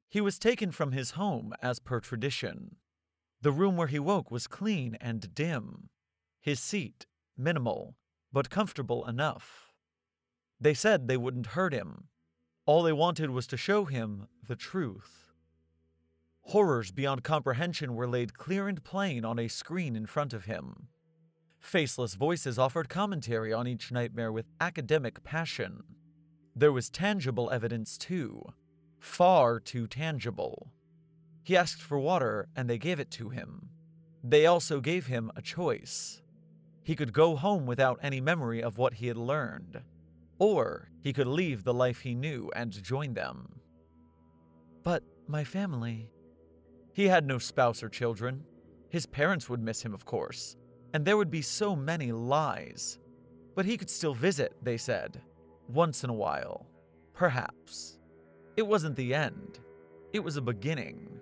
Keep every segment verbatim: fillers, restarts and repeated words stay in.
He was taken from his home as per tradition. The room where he woke was clean and dim. His seat, minimal, but comfortable enough. They said they wouldn't hurt him. All they wanted was to show him the truth. Horrors beyond comprehension were laid clear and plain on a screen in front of him. Faceless voices offered commentary on each nightmare with academic passion. There was tangible evidence too. Far too tangible. He asked for water and they gave it to him. They also gave him a choice. He could go home without any memory of what he had learned, or he could leave the life he knew and join them. But my family... He had no spouse or children. His parents would miss him, of course, and there would be so many lies. But he could still visit, they said, once in a while. Perhaps. It wasn't the end. It was a beginning.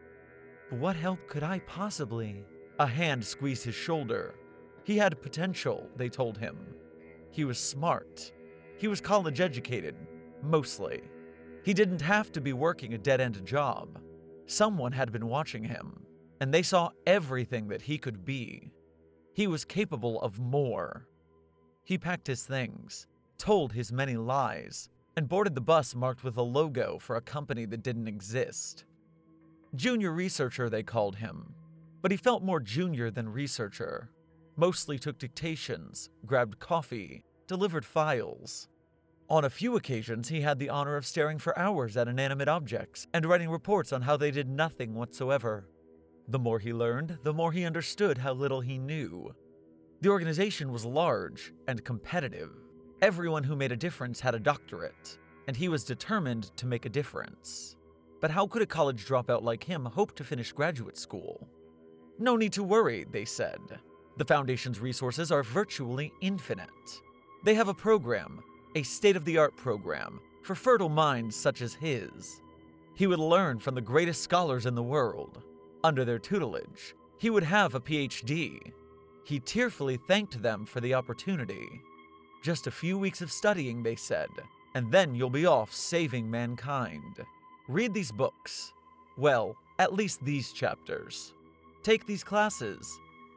What help could I possibly? A hand squeezed his shoulder. He had potential, they told him. He was smart. He was college educated, mostly. He didn't have to be working a dead-end job. Someone had been watching him, and they saw everything that he could be. He was capable of more. He packed his things, told his many lies, and boarded the bus marked with a logo for a company that didn't exist. Junior researcher, they called him, but he felt more junior than researcher. Mostly took dictations, grabbed coffee, delivered files. On a few occasions, he had the honor of staring for hours at inanimate objects and writing reports on how they did nothing whatsoever. The more he learned, the more he understood how little he knew. The organization was large and competitive. Everyone who made a difference had a doctorate, and he was determined to make a difference. But how could a college dropout like him hope to finish graduate school? No need to worry, they said. The Foundation's resources are virtually infinite. They have a program, a state-of-the-art program, for fertile minds such as his. He would learn from the greatest scholars in the world. Under their tutelage, he would have a P H D. He tearfully thanked them for the opportunity. Just a few weeks of studying, they said, and then you'll be off saving mankind. Read these books. Well, at least these chapters. Take these classes.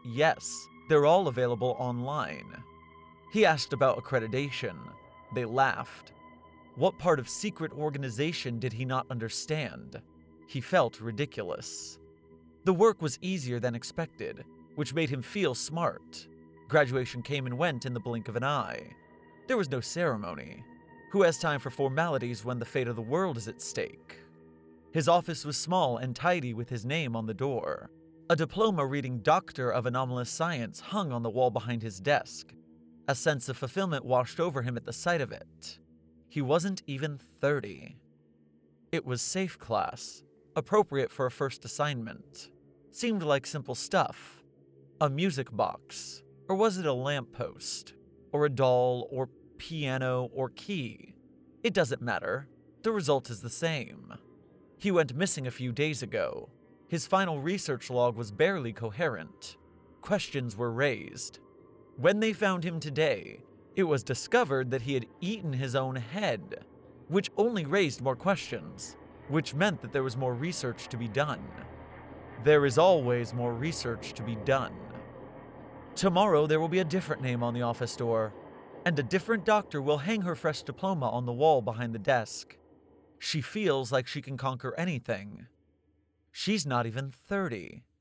Yes, they're all available online. He asked about accreditation. They laughed. What part of secret organization did he not understand? He felt ridiculous. The work was easier than expected, which made him feel smart. Graduation came and went in the blink of an eye. There was no ceremony. Who has time for formalities when the fate of the world is at stake? His office was small and tidy with his name on the door. A diploma reading Doctor of Anomalous Science hung on the wall behind his desk. A sense of fulfillment washed over him at the sight of it. He wasn't even thirty. It was safe class, appropriate for a first assignment. Seemed like simple stuff. A music box, or was it a lamppost? Or a doll, or piano, or key? It doesn't matter. The result is the same. He went missing a few days ago. His final research log was barely coherent. Questions were raised. When they found him today, it was discovered that he had eaten his own head, which only raised more questions, which meant that there was more research to be done. There is always more research to be done. Tomorrow there will be a different name on the office door, and a different doctor will hang her fresh diploma on the wall behind the desk. She feels like she can conquer anything. She's not even thirty.